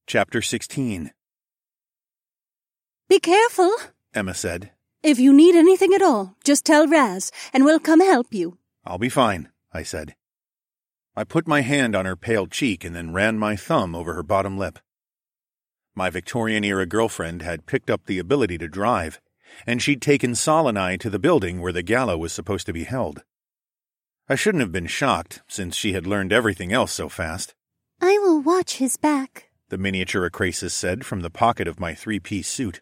Chapter 16. "Be careful," Emma said. "If you need anything at all, just tell Raz, and we'll come help you." "I'll be fine," I said. I put my hand on her pale cheek and then ran my thumb over her bottom lip. My Victorian-era girlfriend had picked up the ability to drive, and she'd taken Sol and I to the building where the gala was supposed to be held. I shouldn't have been shocked, since she had learned everything else so fast. "I will watch his back," the miniature Acrasis said from the pocket of my three-piece suit.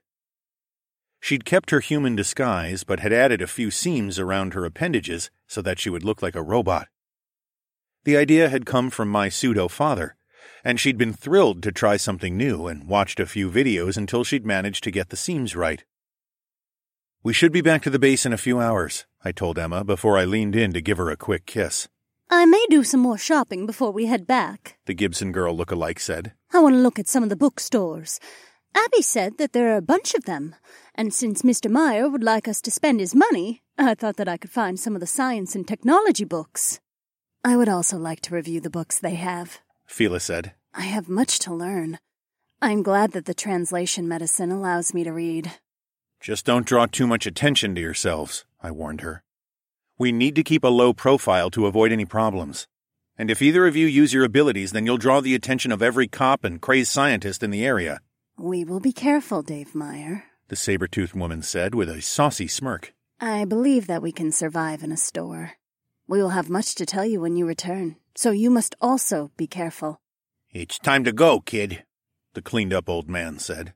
She'd kept her human disguise, but had added a few seams around her appendages so that she would look like a robot. The idea had come from my pseudo-father, and she'd been thrilled to try something new and watched a few videos until she'd managed to get the seams right. "We should be back to the base in a few hours," I told Emma before I leaned in to give her a quick kiss. "I may do some more shopping before we head back," the Gibson girl look-alike said. "I want to look at some of the bookstores. Abby said that there are a bunch of them, and since Mr. Meyer would like us to spend his money, I thought that I could find some of the science and technology books. I would also like to review the books they have," Fila said. "I have much to learn. I'm glad that the translation medicine allows me to read." "Just don't draw too much attention to yourselves," I warned her. "We need to keep a low profile to avoid any problems. And if either of you use your abilities, then you'll draw the attention of every cop and crazed scientist in the area." "We will be careful, Dave Meyer," the saber-toothed woman said with a saucy smirk. "I believe that we can survive in a store. We will have much to tell you when you return, so you must also be careful." "It's time to go, kid," the cleaned-up old man said.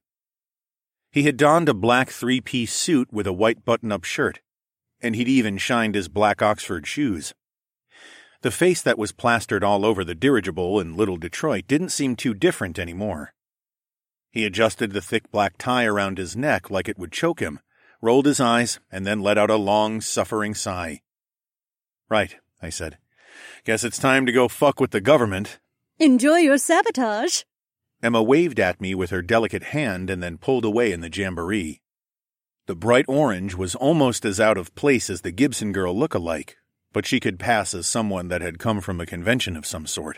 He had donned a black three-piece suit with a white button-up shirt, and he'd even shined his black Oxford shoes. The face that was plastered all over the dirigible in Little Detroit didn't seem too different anymore. He adjusted the thick black tie around his neck like it would choke him, rolled his eyes, and then let out a long, suffering sigh. "Right," I said. "Guess it's time to go fuck with the government." "Enjoy your sabotage." Emma waved at me with her delicate hand and then pulled away in the jamboree. The bright orange was almost as out of place as the Gibson girl look-alike, but she could pass as someone that had come from a convention of some sort.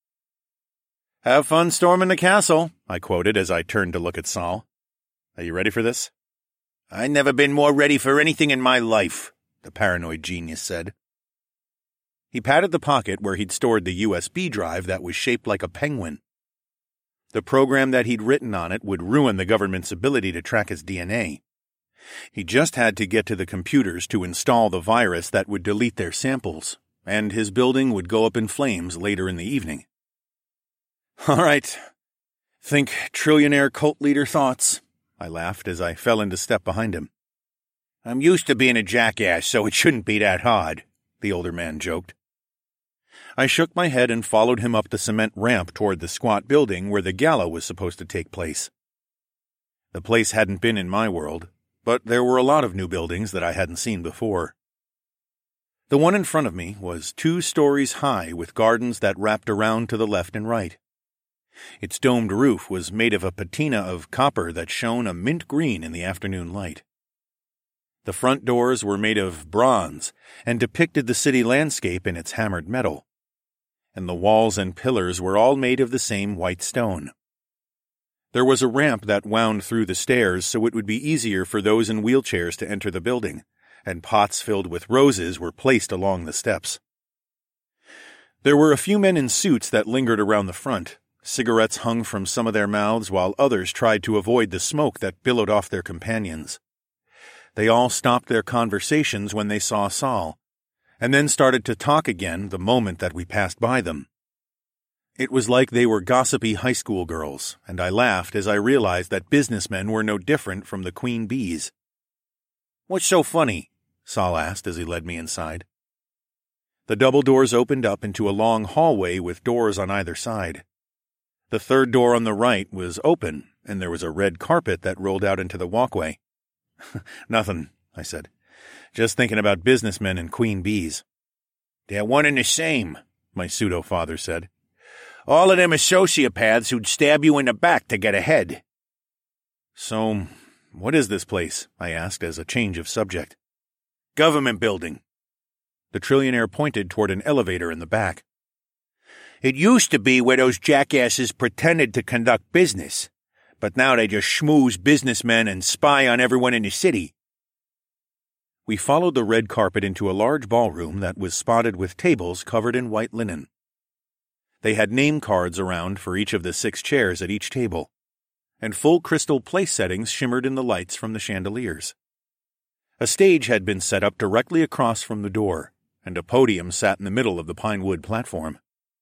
"Have fun storming the castle," I quoted as I turned to look at Sol. "Are you ready for this?" "I've never been more ready for anything in my life," the paranoid genius said. He patted the pocket where he'd stored the USB drive that was shaped like a penguin. The program that he'd written on it would ruin the government's ability to track his DNA. He just had to get to the computers to install the virus that would delete their samples, and his building would go up in flames later in the evening. "All right. Think trillionaire cult leader thoughts," I laughed as I fell into step behind him. "I'm used to being a jackass, so it shouldn't be that hard," the older man joked. I shook my head and followed him up the cement ramp toward the squat building where the gala was supposed to take place. The place hadn't been in my world, but there were a lot of new buildings that I hadn't seen before. The one in front of me was 2 stories high with gardens that wrapped around to the left and right. Its domed roof was made of a patina of copper that shone a mint green in the afternoon light. The front doors were made of bronze and depicted the city landscape in its hammered metal, and the walls and pillars were all made of the same white stone. There was a ramp that wound through the stairs so it would be easier for those in wheelchairs to enter the building, and pots filled with roses were placed along the steps. There were a few men in suits that lingered around the front. Cigarettes hung from some of their mouths while others tried to avoid the smoke that billowed off their companions. They all stopped their conversations when they saw Sol, and then started to talk again the moment that we passed by them. It was like they were gossipy high school girls, and I laughed as I realized that businessmen were no different from the queen bees. "What's so funny?" Sol asked as he led me inside. The double doors opened up into a long hallway with doors on either side. The third door on the right was open, and there was a red carpet that rolled out into the walkway. "Nothing," I said. "Just thinking about businessmen and queen bees." "They're one and the same," my pseudo-father said. "All of them are sociopaths who'd stab you in the back to get ahead." "So, what is this place?" I asked as a change of subject. "Government building." The trillionaire pointed toward an elevator in the back. It used to be where those jackasses pretended to conduct business, but now they just schmooze businessmen and spy on everyone in the city. We followed the red carpet into a large ballroom that was spotted with tables covered in white linen. They had name cards around for each of the 6 chairs at each table, and full crystal place settings shimmered in the lights from the chandeliers. A stage had been set up directly across from the door, and a podium sat in the middle of the pine wood platform.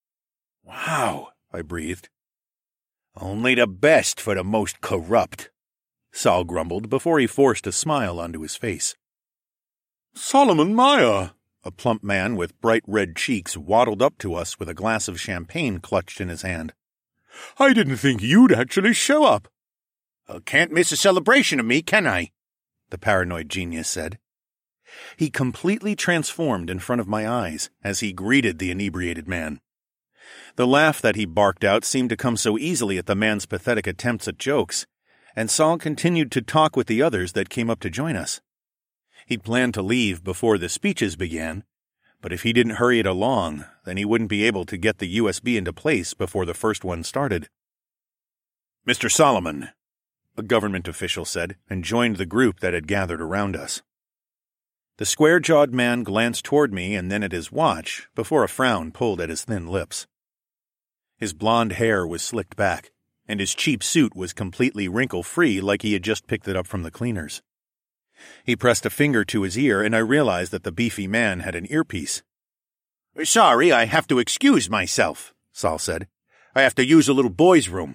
"Wow," I breathed. "Only the best for the most corrupt," Saul grumbled before he forced a smile onto his face. "Solomon Meyer," a plump man with bright red cheeks waddled up to us with a glass of champagne clutched in his hand. "I didn't think you'd actually show up." "Can't miss a celebration of me, can I?" the paranoid genius said. He completely transformed in front of my eyes as he greeted the inebriated man. The laugh that he barked out seemed to come so easily at the man's pathetic attempts at jokes, and Saul continued to talk with the others that came up to join us. He'd planned to leave before the speeches began, but if he didn't hurry it along, then he wouldn't be able to get the USB into place before the first one started. "Mr. Solomon," a government official said, and joined the group that had gathered around us. The square-jawed man glanced toward me and then at his watch before a frown pulled at his thin lips. His blonde hair was slicked back, and his cheap suit was completely wrinkle-free like he had just picked it up from the cleaners. He pressed a finger to his ear, and I realized that the beefy man had an earpiece. "Sorry, I have to excuse myself," Saul said. "I have to use a little boy's room."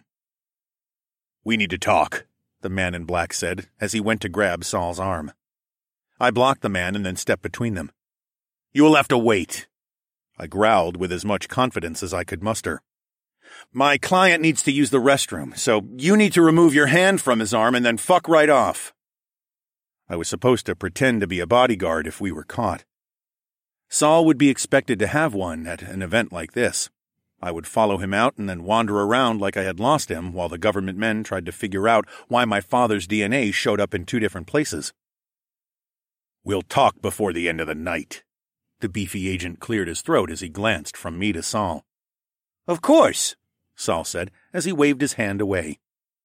"We need to talk," the man in black said as he went to grab Saul's arm. I blocked the man and then stepped between them. "You will have to wait," I growled with as much confidence as I could muster. "My client needs to use the restroom, so you need to remove your hand from his arm and then fuck right off." I was supposed to pretend to be a bodyguard if we were caught. Saul would be expected to have one at an event like this. I would follow him out and then wander around like I had lost him while the government men tried to figure out why my father's DNA showed up in 2 different places. "We'll talk before the end of the night." The beefy agent cleared his throat as he glanced from me to Saul. "Of course," Saul said as he waved his hand away.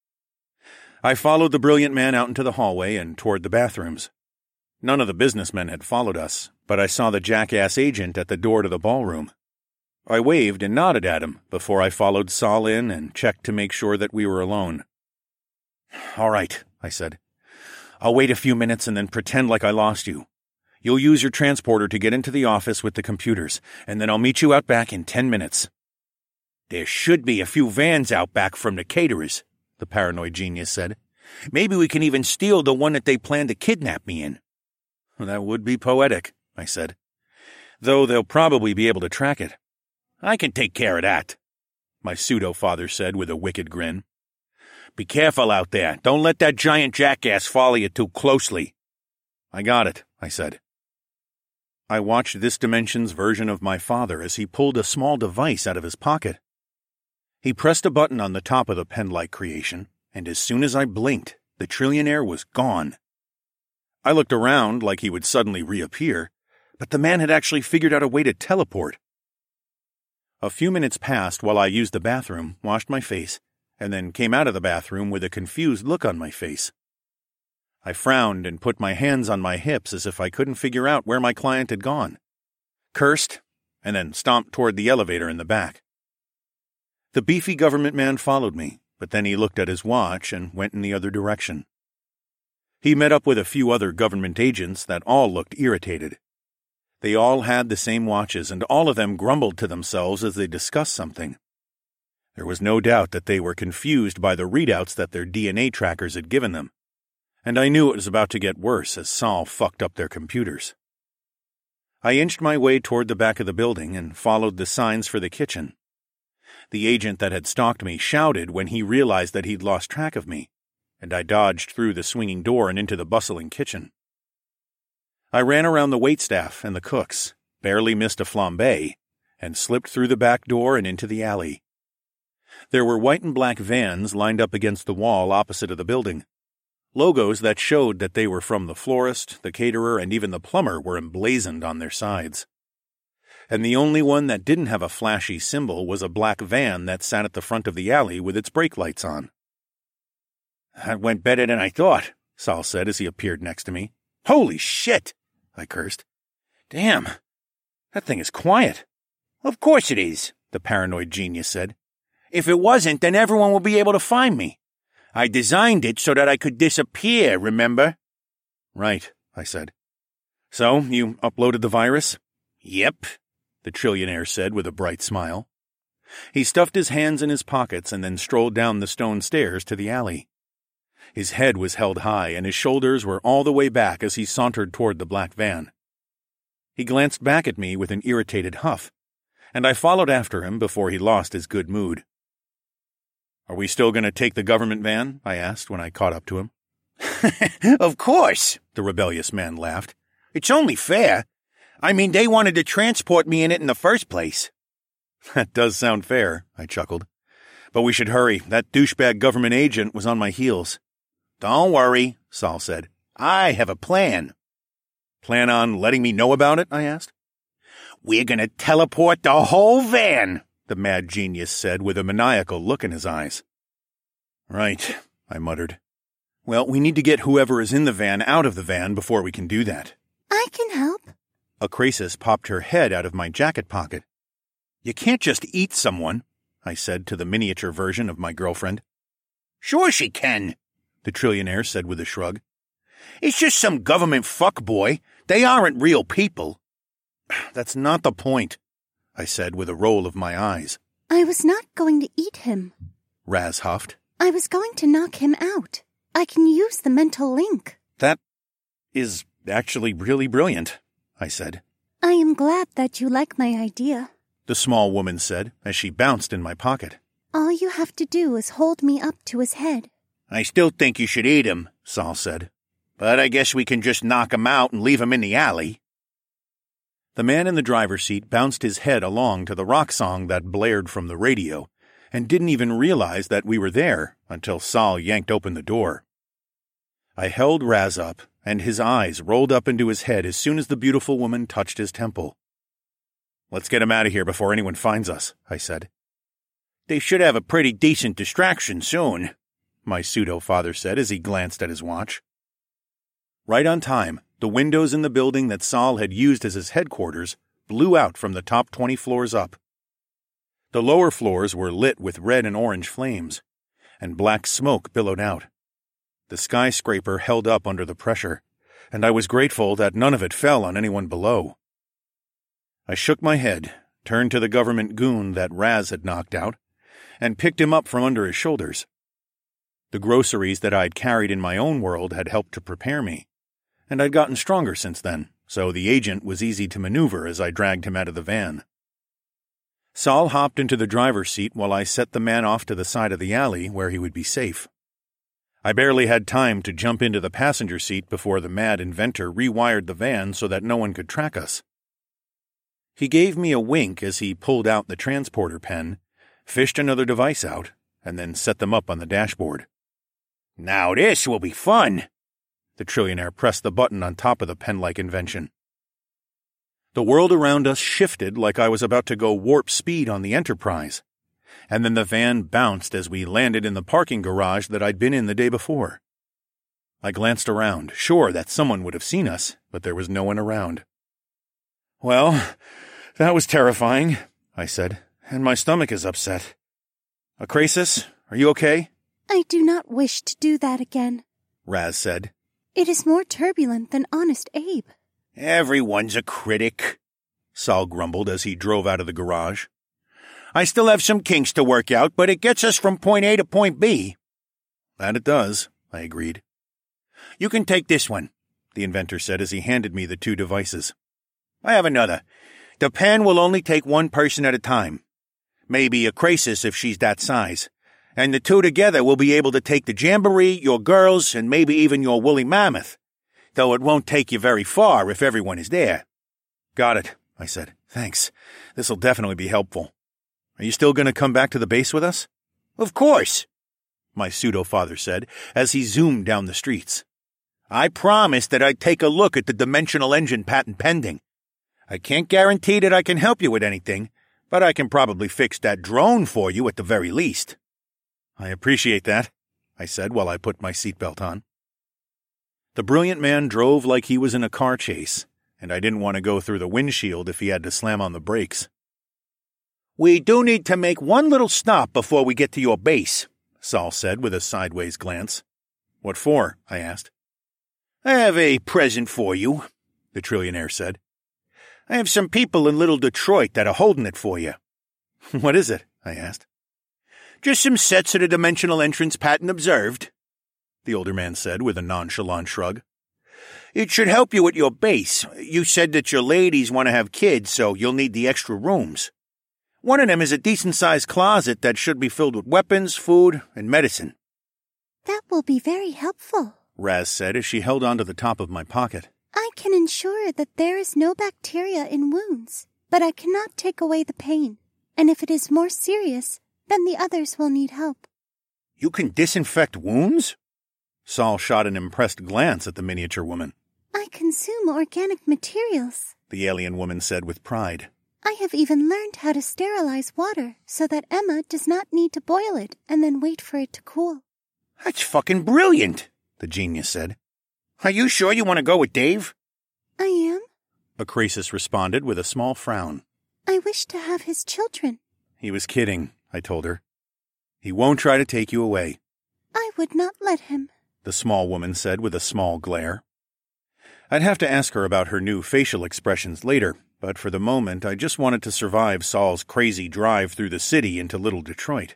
I followed the brilliant man out into the hallway and toward the bathrooms. None of the businessmen had followed us, but I saw the jackass agent at the door to the ballroom. I waved and nodded at him before I followed Saul in and checked to make sure that we were alone. "All right," I said. "I'll wait a few minutes and then pretend like I lost you. You'll use your transporter to get into the office with the computers, and then I'll meet you out back in 10 minutes. "There should be a few vans out back from the caterers," the paranoid genius said. "Maybe we can even steal the one that they plan to kidnap me in." "That would be poetic," I said. "Though they'll probably be able to track it." "I can take care of that," my pseudo-father said with a wicked grin. "Be careful out there. Don't let that giant jackass follow you too closely." "I got it," I said. I watched this dimension's version of my father as he pulled a small device out of his pocket. He pressed a button on the top of the pen-like creation, and as soon as I blinked, the trillionaire was gone. I looked around like he would suddenly reappear, but the man had actually figured out a way to teleport. A few minutes passed while I used the bathroom, washed my face, and then came out of the bathroom with a confused look on my face. I frowned and put my hands on my hips as if I couldn't figure out where my client had gone, cursed, and then stomped toward the elevator in the back. The beefy government man followed me, but then he looked at his watch and went in the other direction. He met up with a few other government agents that all looked irritated. They all had the same watches, and all of them grumbled to themselves as they discussed something. There was no doubt that they were confused by the readouts that their DNA trackers had given them, and I knew it was about to get worse as Saul fucked up their computers. I inched my way toward the back of the building and followed the signs for the kitchen. The agent that had stalked me shouted when he realized that he'd lost track of me, and I dodged through the swinging door and into the bustling kitchen. I ran around the waitstaff and the cooks, barely missed a flambé, and slipped through the back door and into the alley. There were white and black vans lined up against the wall opposite of the building. Logos that showed that they were from the florist, the caterer, and even the plumber were emblazoned on their sides. and the only one that didn't have a flashy symbol was a black van that sat at the front of the alley with its brake lights on. "That went better than I thought," Saul said as he appeared next to me. "Holy shit!" I cursed. "Damn, that thing is quiet." "Of course it is," the paranoid genius said. "If it wasn't, then everyone will be able to find me. I designed it so that I could disappear, remember?" "Right," I said. "So, you uploaded the virus?" "Yep," the trillionaire said with a bright smile. He stuffed his hands in his pockets and then strolled down the stone stairs to the alley. His head was held high and his shoulders were all the way back as he sauntered toward the black van. He glanced back at me with an irritated huff, and I followed after him before he lost his good mood. "Are we still going to take the government van?" I asked when I caught up to him. "Of course," the rebellious man laughed. "It's only fair. I mean, they wanted to transport me in it in the first place." "That does sound fair," I chuckled. "But we should hurry. That douchebag government agent was on my heels." "Don't worry," Saul said. "I have a plan." "Plan on letting me know about it?" I asked. "We're going to teleport the whole van," the mad genius said with a maniacal look in his eyes. "Right," I muttered. "Well, we need to get whoever is in the van out of the van before we can do that." I can help. Acrasis popped her head out of my jacket pocket. "You can't just eat someone," I said to the miniature version of my girlfriend. "Sure she can," the trillionaire said with a shrug. "It's just some government fuckboy. They aren't real people." "That's not the point," I said with a roll of my eyes. I was not going to eat him, Raz huffed. I was going to knock him out. I can use the mental link. "That is actually really brilliant," I said. I am glad that you like my idea, the small woman said as she bounced in my pocket. All you have to do is hold me up to his head. "I still think you should eat him," Saul said. "But I guess we can just knock him out and leave him in the alley." The man in the driver's seat bounced his head along to the rock song that blared from the radio, and didn't even realize that we were there until Saul yanked open the door. I held Raz up, and his eyes rolled up into his head as soon as the beautiful woman touched his temple. "Let's get him out of here before anyone finds us," I said. "They should have a pretty decent distraction soon," my pseudo-father said as he glanced at his watch. Right on time, the windows in the building that Saul had used as his headquarters blew out from the top 20 floors up. The lower floors were lit with red and orange flames, and black smoke billowed out. The skyscraper held up under the pressure, and I was grateful that none of it fell on anyone below. I shook my head, turned to the government goon that Raz had knocked out, and picked him up from under his shoulders. The groceries that I'd carried in my own world had helped to prepare me, and I'd gotten stronger since then, so the agent was easy to maneuver as I dragged him out of the van. Saul hopped into the driver's seat while I set the man off to the side of the alley where he would be safe. I barely had time to jump into the passenger seat before the mad inventor rewired the van so that no one could track us. He gave me a wink as he pulled out the transporter pen, fished another device out, and then set them up on the dashboard. "Now this will be fun." The trillionaire pressed the button on top of the pen-like invention. The world around us shifted like I was about to go warp speed on the Enterprise, and then the van bounced as we landed in the parking garage that I'd been in the day before. I glanced around, sure that someone would have seen us, but there was no one around. "Well, that was terrifying," I said, "and my stomach is upset. Acrasis, are you okay?" I do not wish to do that again, Raz said. It is more turbulent than Honest Abe. "Everyone's a critic," Saul grumbled as he drove out of the garage. "I still have some kinks to work out, but it gets us from point A to point B." "That it does," I agreed. "You can take this one," the inventor said as he handed me the two devices. "I have another. The pen will only take one person at a time. Maybe Acrasis if she's that size. And the two together will be able to take the Jamboree, your girls, and maybe even your woolly mammoth. Though it won't take you very far if everyone is there." "Got it," I said. "Thanks. This'll definitely be helpful. Are you still going to come back to the base with us?" "Of course," my pseudo-father said as he zoomed down the streets. "I promised that I'd take a look at the dimensional engine patent pending. I can't guarantee that I can help you with anything, but I can probably fix that drone for you at the very least. I appreciate that, I said while I put my seatbelt on. The brilliant man drove like he was in a car chase, and I didn't want to go through the windshield if he had to slam on the brakes. We do need to make one little stop before we get to your base, Saul said with a sideways glance. What for? I asked. I have a present for you, the trillionaire said. I have some people in Little Detroit that are holding it for you. What is it? I asked. Just some sets of the dimensional entrance Patton observed, the older man said with a nonchalant shrug. It should help you at your base. You said that your ladies want to have kids, so you'll need the extra rooms. One of them is a decent-sized closet that should be filled with weapons, food, and medicine. That will be very helpful, Raz said as she held onto the top of my pocket. I can ensure that there is no bacteria in wounds, but I cannot take away the pain. And if it is more serious, then the others will need help. You can disinfect wounds? Saul shot an impressed glance at the miniature woman. I consume organic materials, the alien woman said with pride. I have even learned how to sterilize water so that Emma does not need to boil it and then wait for it to cool. That's fucking brilliant, the genius said. Are you sure you want to go with Dave? I am, Acrasis responded with a small frown. I wish to have his children. He was kidding, I told her. He won't try to take you away. I would not let him, the small woman said with a small glare. I'd have to ask her about her new facial expressions later, but for the moment I just wanted to survive Saul's crazy drive through the city into Little Detroit.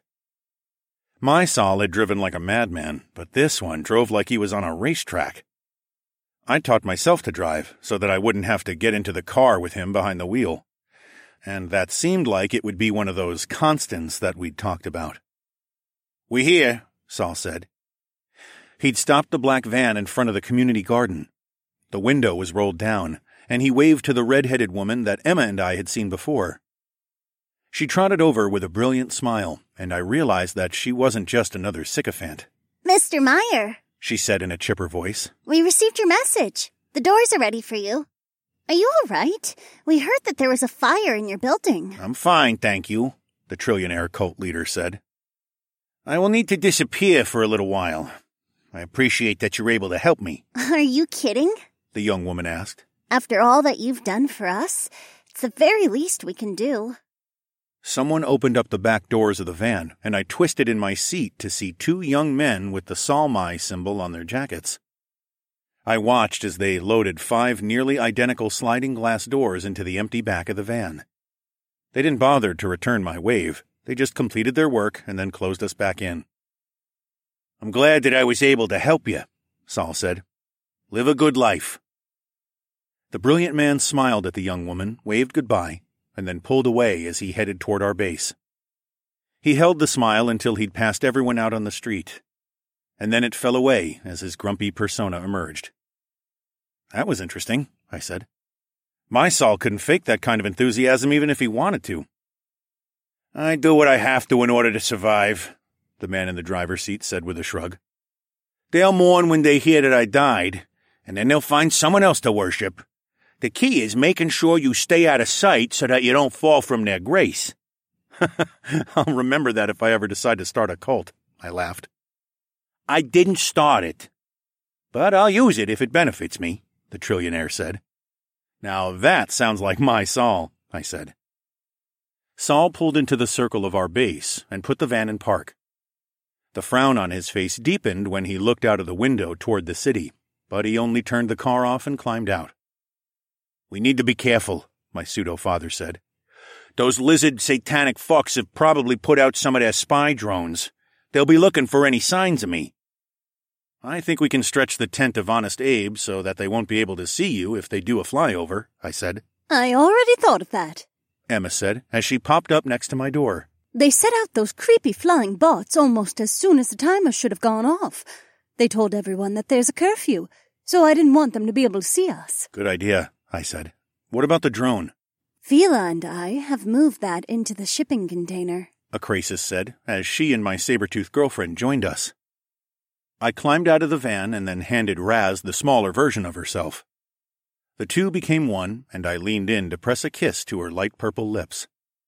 My Saul had driven like a madman, but this one drove like he was on a racetrack. I taught myself to drive so that I wouldn't have to get into the car with him behind the wheel. And that seemed like it would be one of those constants that we'd talked about. "We here," Saul said. He'd stopped the black van in front of the community garden. The window was rolled down, and he waved to the red-headed woman that Emma and I had seen before. She trotted over with a brilliant smile, and I realized that she wasn't just another sycophant. Mr. Meyer, she said in a chipper voice. We received your message. The doors are ready for you. Are you all right? We heard that there was a fire in your building. "I'm fine, thank you," the trillionaire cult leader said. "I will need to disappear for a little while. I appreciate that you're able to help me." Are you kidding? The young woman asked. After all that you've done for us, it's the very least we can do. Someone opened up the back doors of the van, and I twisted in my seat to see two young men with the Salmai symbol on their jackets. I watched as they loaded 5 nearly identical sliding glass doors into the empty back of the van. They didn't bother to return my wave. They just completed their work and then closed us back in. "I'm glad that I was able to help you," Saul said. "Live a good life." The brilliant man smiled at the young woman, waved goodbye, and then pulled away as he headed toward our base. He held the smile until he'd passed everyone out on the street, and then it fell away as his grumpy persona emerged. "That was interesting," I said. "My Saul couldn't fake that kind of enthusiasm even if he wanted to." "I do what I have to in order to survive," the man in the driver's seat said with a shrug. "They'll mourn when they hear that I died, and then they'll find someone else to worship. The key is making sure you stay out of sight so that you don't fall from their grace." "I'll remember that if I ever decide to start a cult," I laughed. "I didn't start it, but I'll use it if it benefits me," the trillionaire said. "Now that sounds like my Saul," I said. Saul pulled into the circle of our base and put the van in park. The frown on his face deepened when he looked out of the window toward the city, but he only turned the car off and climbed out. "We need to be careful," my pseudo-father said. "Those lizard satanic fucks have probably put out some of their spy drones. They'll be looking for any signs of me." "I think we can stretch the tent of Honest Abe so that they won't be able to see you if they do a flyover," I said. I already thought of that, Emma said as she popped up next to my door. They set out those creepy flying bots almost as soon as the timer should have gone off. They told everyone that there's a curfew, so I didn't want them to be able to see us. "Good idea," I said. "What about the drone?" Fila and I have moved that into the shipping container, Acrasis said, as she and my saber-toothed girlfriend joined us. I climbed out of the van and then handed Raz the smaller version of herself. The two became one, and I leaned in to press a kiss to her light purple lips.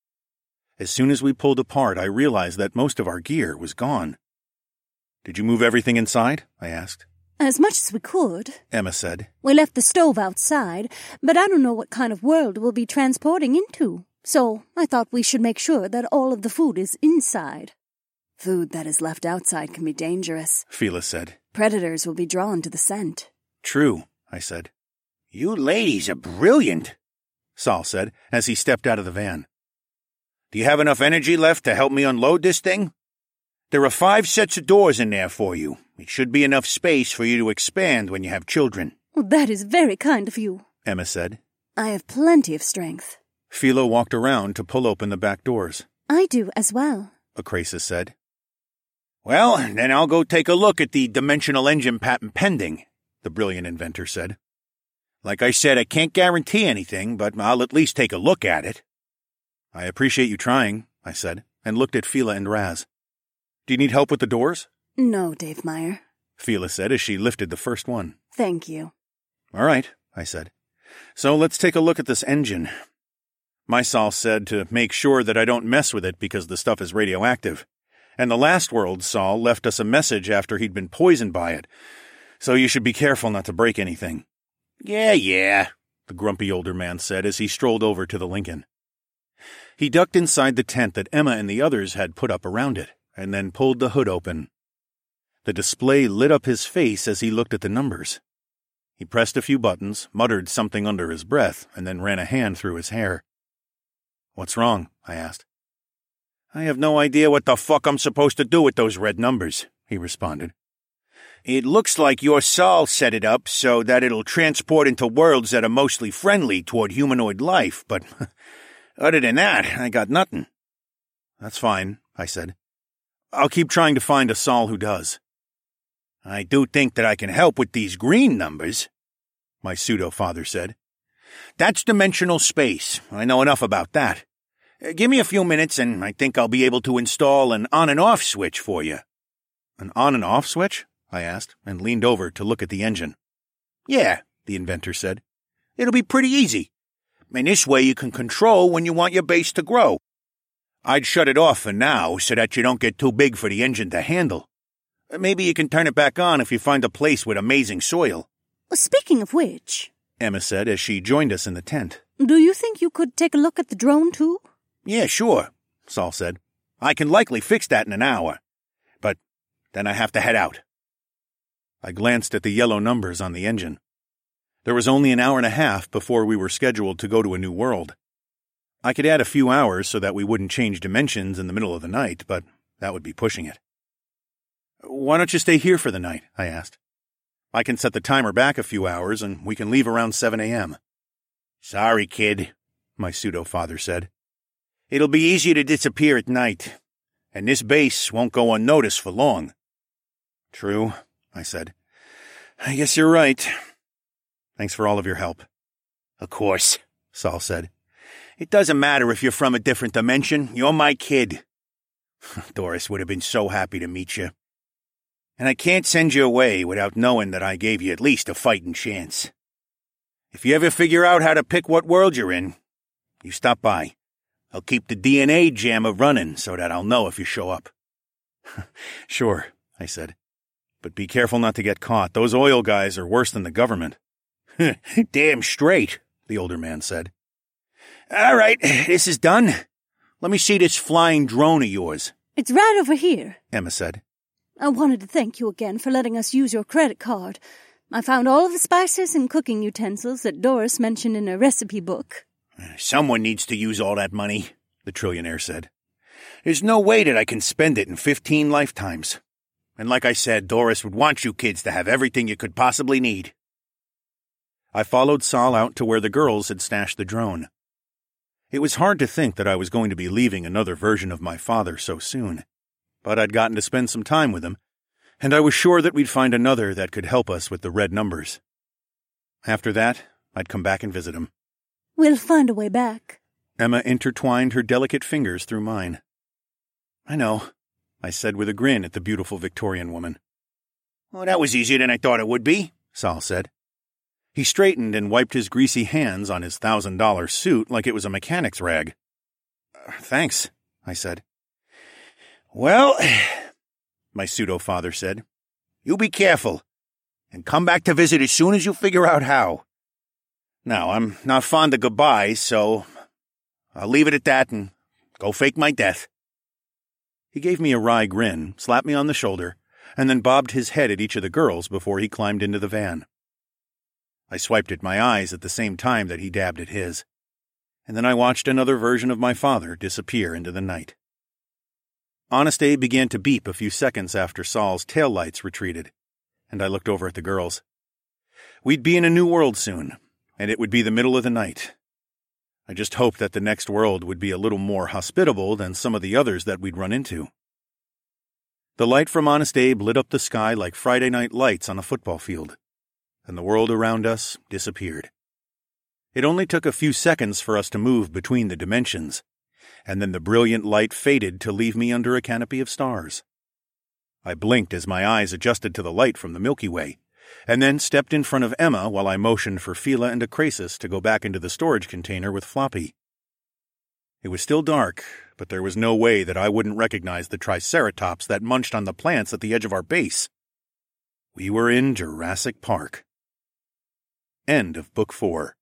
As soon as we pulled apart, I realized that most of our gear was gone. "Did you move everything inside?" I asked. As much as we could, Emma said. We left the stove outside, but I don't know what kind of world we'll be transporting into, so I thought we should make sure that all of the food is inside. Food that is left outside can be dangerous, Fila said. Predators will be drawn to the scent. True, I said. You ladies are brilliant, Saul said as he stepped out of the van. Do you have enough energy left to help me unload this thing? There are 5 sets of doors in there for you. It should be enough space for you to expand when you have children. Well, that is very kind of you, Emma said. I have plenty of strength. Philo walked around to pull open the back doors. I do as well, Acrasis said. Well, then I'll go take a look at the dimensional engine patent pending, the brilliant inventor said. Like I said, I can't guarantee anything, but I'll at least take a look at it. I appreciate you trying, I said, and looked at Fila and Raz. Do you need help with the doors? No, Dave Meyer. Fila said as she lifted the first one. Thank you. All right, I said. So let's take a look at this engine. My Saul said to make sure that I don't mess with it because the stuff is radioactive. And the last world Saul left us a message after he'd been poisoned by it. So you should be careful not to break anything. Yeah, the grumpy older man said as he strolled over to the Lincoln. He ducked inside the tent that Emma and the others had put up around it, and then pulled the hood open. The display lit up his face as he looked at the numbers. He pressed a few buttons, muttered something under his breath, and then ran a hand through his hair. What's wrong? I asked. I have no idea what the fuck I'm supposed to do with those red numbers, he responded. It looks like your Saul set it up so that it'll transport into worlds that are mostly friendly toward humanoid life, but other than that, I got nothing. That's fine, I said. I'll keep trying to find a Saul who does. I do think that I can help with these green numbers, my pseudo-father said. That's dimensional space. I know enough about that. Give me a few minutes and I think I'll be able to install an on and off switch for you. An on and off switch? I asked, and leaned over to look at the engine. Yeah, the inventor said. It'll be pretty easy. And this way you can control when you want your base to grow. I'd shut it off for now so that you don't get too big for the engine to handle. Maybe you can turn it back on if you find a place with amazing soil. Speaking of which, Emma said as she joined us in the tent. Do you think you could take a look at the drone too? Yeah, sure, Saul said. I can likely fix that in an hour. But then I have to head out. I glanced at the yellow numbers on the engine. There was only an hour and a half before we were scheduled to go to a new world. I could add a few hours so that we wouldn't change dimensions in the middle of the night, but that would be pushing it. Why don't you stay here for the night? I asked. I can set the timer back a few hours and we can leave around 7 a.m. Sorry, kid, my pseudo-father said. It'll be easier to disappear at night, and this base won't go unnoticed for long. True, I said. I guess you're right. Thanks for all of your help. Of course, Saul said. It doesn't matter if you're from a different dimension. You're my kid. Doris would have been so happy to meet you. And I can't send you away without knowing that I gave you at least a fighting chance. If you ever figure out how to pick what world you're in, you stop by. I'll keep the DNA jammer running so that I'll know if you show up. Sure, I said. But be careful not to get caught. Those oil guys are worse than the government. Damn straight, the older man said. All right, this is done. Let me see this flying drone of yours. It's right over here, Emma said. I wanted to thank you again for letting us use your credit card. I found all of the spices and cooking utensils that Doris mentioned in her recipe book. Someone needs to use all that money, the trillionaire said. There's no way that I can spend it in 15 lifetimes. And like I said, Doris would want you kids to have everything you could possibly need. I followed Saul out to where the girls had stashed the drone. It was hard to think that I was going to be leaving another version of my father so soon. But I'd gotten to spend some time with him, and I was sure that we'd find another that could help us with the red numbers. After that, I'd come back and visit him. We'll find a way back. Emma intertwined her delicate fingers through mine. I know, I said with a grin at the beautiful Victorian woman. Well, that was easier than I thought it would be, Saul said. He straightened and wiped his greasy hands on his $1,000 suit like it was a mechanic's rag. Thanks, I said. Well, my pseudo-father said, you be careful, and come back to visit as soon as you figure out how. Now, I'm not fond of goodbyes, so I'll leave it at that and go fake my death. He gave me a wry grin, slapped me on the shoulder, and then bobbed his head at each of the girls before he climbed into the van. I swiped at my eyes at the same time that he dabbed at his, and then I watched another version of my father disappear into the night. Honest Abe began to beep a few seconds after Saul's taillights retreated, and I looked over at the girls. We'd be in a new world soon, and it would be the middle of the night. I just hoped that the next world would be a little more hospitable than some of the others that we'd run into. The light from Honest Abe lit up the sky like Friday night lights on a football field, and the world around us disappeared. It only took a few seconds for us to move between the dimensions, and then the brilliant light faded to leave me under a canopy of stars. I blinked as my eyes adjusted to the light from the Milky Way, and then stepped in front of Emma while I motioned for Fila and Acrasis to go back into the storage container with Floppy. It was still dark, but there was no way that I wouldn't recognize the Triceratops that munched on the plants at the edge of our base. We were in Jurassic Park. End of Book 4.